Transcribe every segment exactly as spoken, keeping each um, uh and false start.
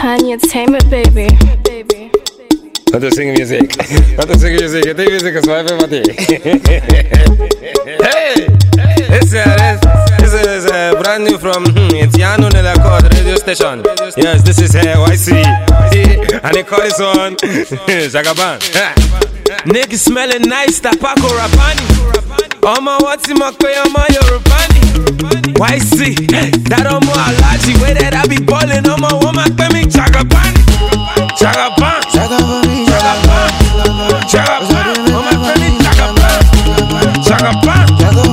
Tiny Entertainment, baby. Not to sing music. Not to sing music. The music is my favorite. Hey! This, uh, this, this is uh, brand new from hmm, it's Yano Nelaccord radio station. Yes, this is uh, Y C. And they call this one Jagaban. Niggas smelling nice, Tapako Rapani. Oma wati makwe, oma Yorubani. Y C, that omo alaji. Way that I be ballin', oma woman kwe me Jagaban. Jagaban, Jagaban, Jagaban, Jagaban. Oma kwe me Jagaban. Jagaban,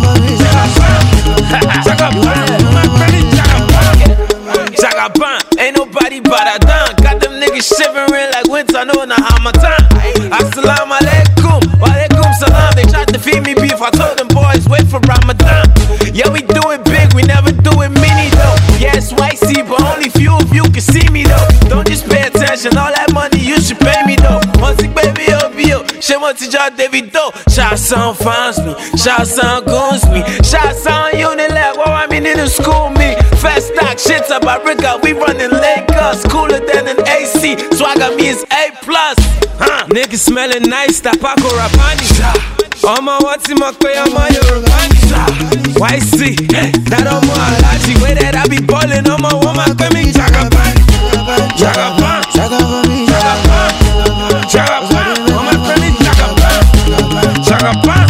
Jagaban, Jagaban. Oma kwe me Jagaban. Jagaban, ain't nobody but I done. Got them niggas shivering like winter, no na Hamatan. Assalamu alaikum, wa alaikum salam. They tried to feed me beef, I told them boys wait for Ramadan. Yeah, we do it big, we never do it mini though. Yeah, it's Y C, but only few of you can see me though. Don't just pay attention, all that money you should pay me though. Once it baby, oh, be oh. She want to jar David though. Shots on finds me, shots on goons me, shots on Unilag, well, I mean in the school me. Fast stock, shit's about Rica, we running Lakers. Cooler than an A C, swagger me is A plus. Huh. Niggas smelling nice, Tapako Rapani. Oma wati makwe, oma Yorubani. Y C, that omo alaji. Way that I be ballin', oma woman kwe me Jagaban. Jagaban, Jagaban, Jagaban, Jagaban. Oma kwe me Jagaban. Jagaban,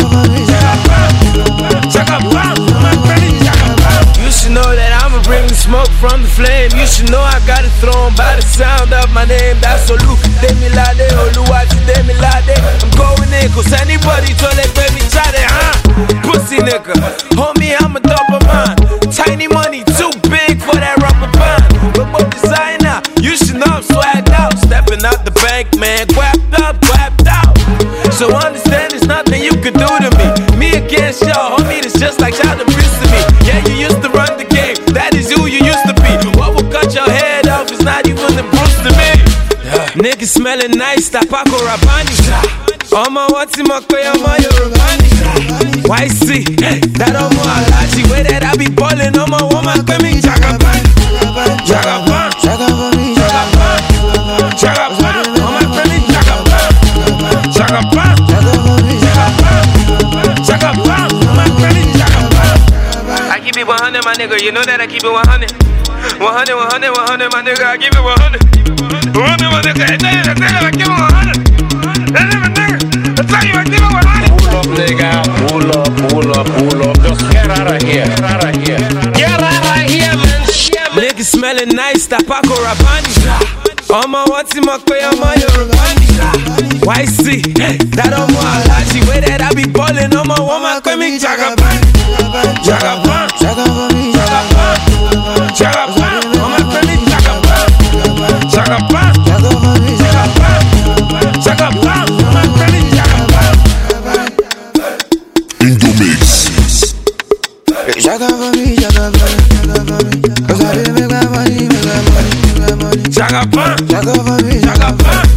Jagaban, Jagaban. Oma kwe me Jagaban. You should know that I'ma bring the smoke from the flame. You should know I got it thrown by the sound of my name. That's Olu, Demilade, Oluwati, Demilade. I'm going in, cause anybody told that baby try that, huh? Pussy nigga, homie, I'm a double man. Tiny money, too big for that rubber band. But what designer, you should know I'm swagged out. Stepping out the bank, man, guapped up, guapped out. So understand there's nothing you could do to me. Me against y'all, homie, it's just like y'all the priest to me. Yeah, you used to run the game, that is who you used to be. What will cut your head off is not even the Bruce to me. Yeah. Niggas smelling nice, Tapako Rapani. Oma wati makwe, oma Yorubani. Y C, that omo alaji. Way that I be ballin', oma woman kwe me Jagaban. Jagaban, Jagaban, Jagaban, Jagaban. Oma kwe me Jagaban. Jagaban, Jagaban, Jagaban. Oma kwe me Jagaban. I keep it one hundred, my nigga. You know that I keep it one hundred. one hundred, one hundred, one hundred, my nigga. I keep it one hundred. one hundred, my nigga. I tell you, I tell you, I keep it one hundred. That's it, my nigga. I tell you, I keep it one hundred. Pull up, nigga. Pull up, pull up, pull up. Just get out of here. Get out of here. Get out of here, man. Niggas smelling nice, Tapako Rapani. Oma wati makwe, oma Yorubani. Y C, that omo alaji. Way that I be ballin', oma woman kwe me Jagaban. Jagaban, Jagaban, Jagaban, Jagaban. Oma kwe me Jagaban. Jagaban, Jagaban, Jagaban. Oma kwe me Jagaban. In the mix. Jagaban, Jagaban, cause I didn't make my money, make my money, make my money. Jagaban, Jagaban, Jagaban.